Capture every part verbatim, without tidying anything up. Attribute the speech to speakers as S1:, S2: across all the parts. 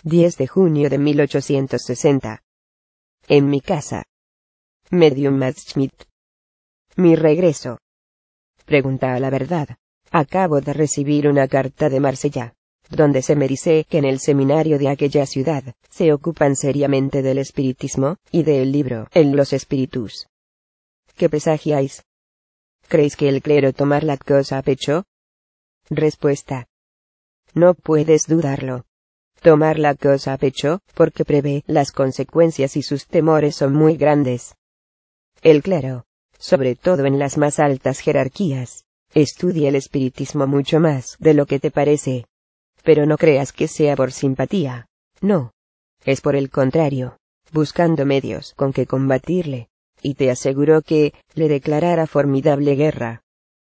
S1: diez de junio de mil ochocientos sesenta. En mi casa. Medium Mads Schmidt. Mi regreso. Pregunta a la verdad. Acabo de recibir una carta de Marsella, donde se me dice que en el seminario de aquella ciudad, se ocupan seriamente del espiritismo, y del libro, En los espíritus. ¿Qué presagiáis? ¿Creéis que el clero tomar la cosa a pecho? Respuesta. No puedes dudarlo. Tomar la cosa a pecho, porque prevé las consecuencias y sus temores son muy grandes. El clero, sobre todo en las más altas jerarquías, estudia el espiritismo mucho más de lo que te parece. Pero no creas que sea por simpatía, no. Es por el contrario, buscando medios con que combatirle, y te aseguro que le declarará formidable guerra.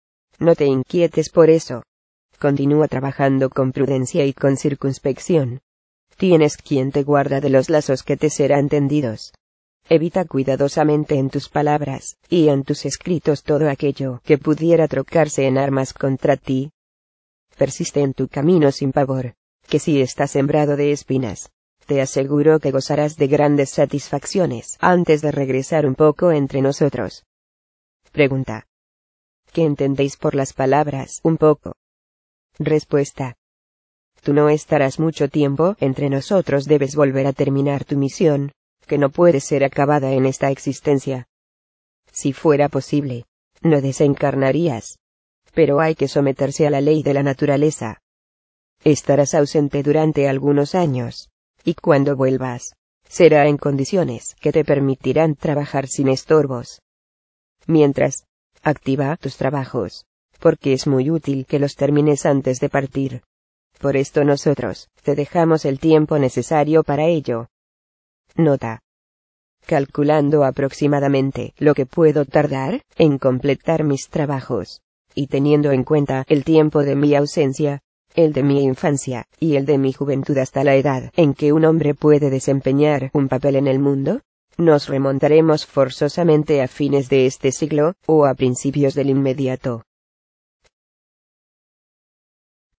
S1: No te inquietes por eso. Continúa trabajando con prudencia y con circunspección. Tienes quien te guarda de los lazos que te serán tendidos. Evita cuidadosamente en tus palabras, y en tus escritos todo aquello que pudiera trocarse en armas contra ti. Persiste en tu camino sin pavor, que si está sembrado de espinas, te aseguro que gozarás de grandes satisfacciones antes de regresar un poco entre nosotros. Pregunta. ¿Qué entendéis por las palabras un poco? Respuesta. Tú no estarás mucho tiempo entre nosotros, debes volver a terminar tu misión, que no puede ser acabada en esta existencia. Si fuera posible, no desencarnarías. Pero hay que someterse a la ley de la naturaleza. Estarás ausente durante algunos años, y cuando vuelvas, será en condiciones que te permitirán trabajar sin estorbos. Mientras, activa tus trabajos, porque es muy útil que los termines antes de partir. Por esto nosotros te dejamos el tiempo necesario para ello. Nota. Calculando aproximadamente lo que puedo tardar en completar mis trabajos, y teniendo en cuenta el tiempo de mi ausencia, el de mi infancia, y el de mi juventud hasta la edad en que un hombre puede desempeñar un papel en el mundo, nos remontaremos forzosamente a fines de este siglo, o a principios del inmediato.